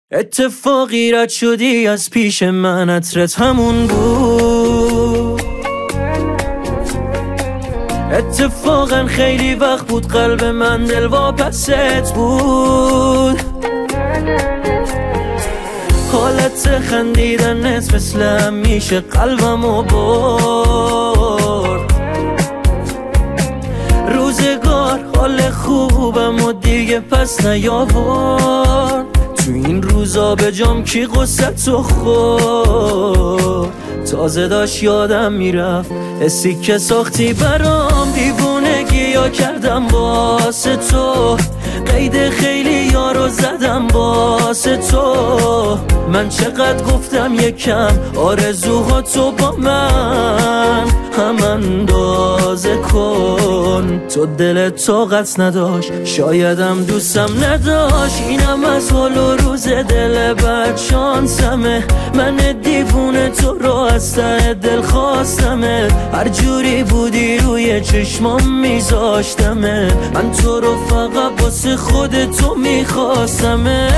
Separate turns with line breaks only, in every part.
اتفاقی رد شدی از پیش من، عطرت همون بود. اتفاقا خیلی وقت بود قلب من دلواپست بود. حالت خندیدنت مثل همیشه قلبمو برد. روزگار حال خوبم و دیگه پس نیاورد. تو این روزا به جام کی قصتو خورد. تازه داشت یادم میرفت حسی که ساختی برام، دیوونگی یا کردم واسه تو. قید خیلی یارو زدم واسه تو. من چقدر گفتم یکم آرزوها تو با من هم اندازه کن. تو دلت طاقت نداشت، شایدم دوستم نداشت. اینم از حال و روز دل بد شانسمه. من دیوونه تو رو از ته دل خواستمه. هر جوری بودی روی چشمام میذاشتمه. من تو رو فقط واسه خودتو میخواستمه.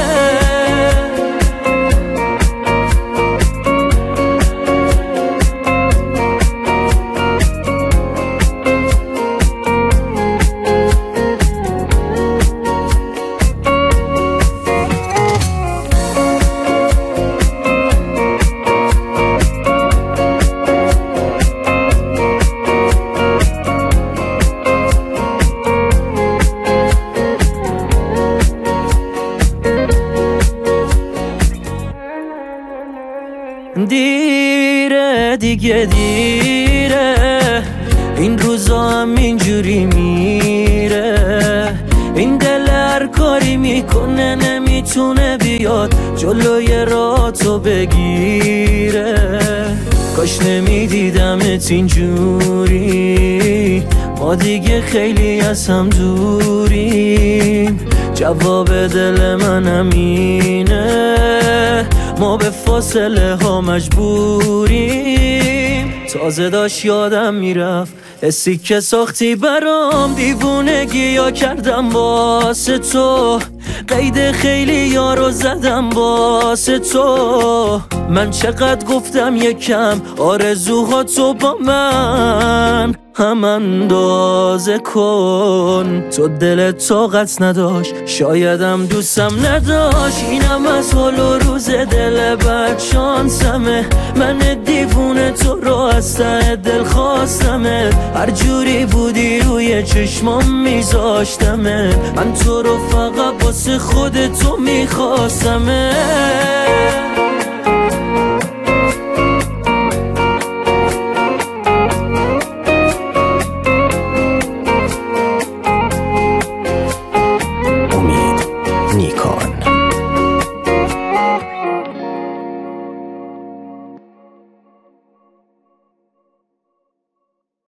دیره دیگه دیره، این روزا هم اینجوری میره. این دل هر کاری میکنه نمیتونه بیاد جلوی راتو بگیره. کاش نمیدیدمت اینجوری، ما دیگه خیلی از هم دوریم. جواب دل من همینه، ما به فاصله ها مجبوریم. تازه داشت یادم میرفت حسی که ساختی برام، دیوونگی یا کردم واسه تو. قید خیلی یارو زدم واسه تو. من چقدر گفتم یکم آرزوها تو با من هم اندازه کن. تو دلت طاقت نداشت، شایدم دوستم نداشت. اینم از حال و روز دل بد شانسمه. من دیوونه تو رو از ته دل خواستمه. هر جوری بودی روی چشمام میذاشتمه. من تو رو فقط واسه خودتو میخواستمه.